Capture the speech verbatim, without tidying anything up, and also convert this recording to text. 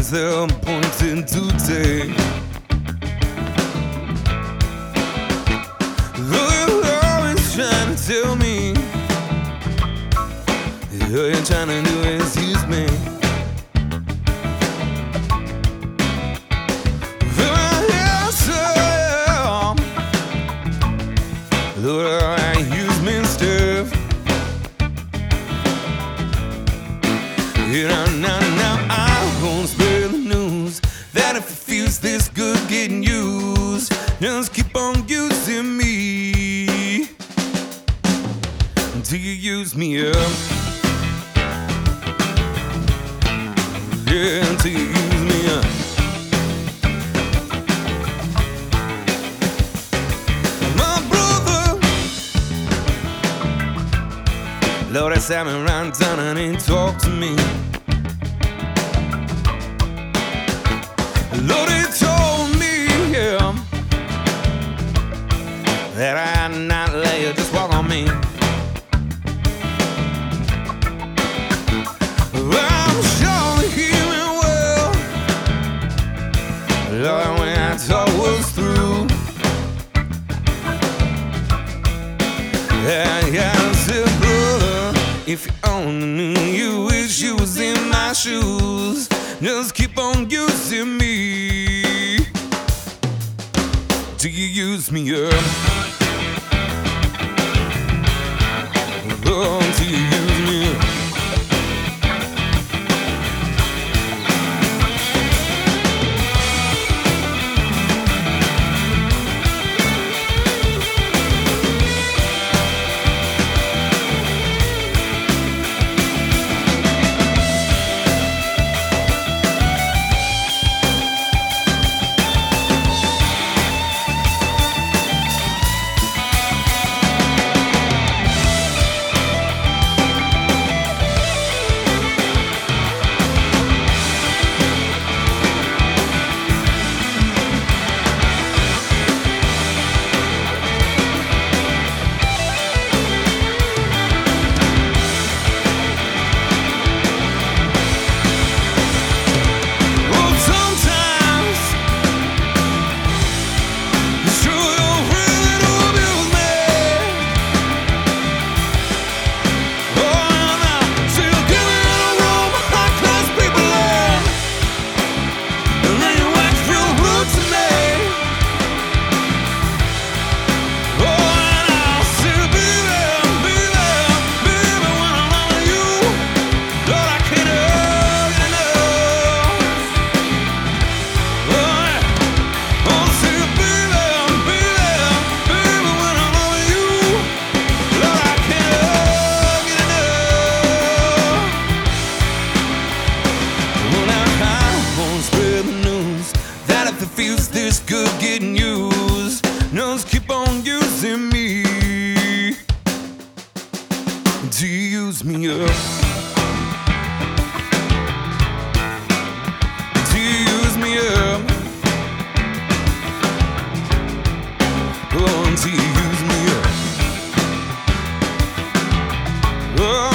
is there pointing to take? You're always trying to tell me all you're trying to do is use me. Lord, I use me stuff. You know, now, now I won't spread the news that if it feels this good getting used, just keep on using me until you use me up. Yeah, until you use me up. Lord, I sat me around town and he talked to me. Lord, he told me, yeah, that I not let you just walk on me. I'm sure he meant well, Lord, when I talk was through. Yeah, yeah, I said, brother, if you only knew you wish you was in my shoes, just keep on using me till you use me up. Oh, till you use me up. Feels this good getting used, just keep on using me to use me up, to use me up, oh, to use me up, oh.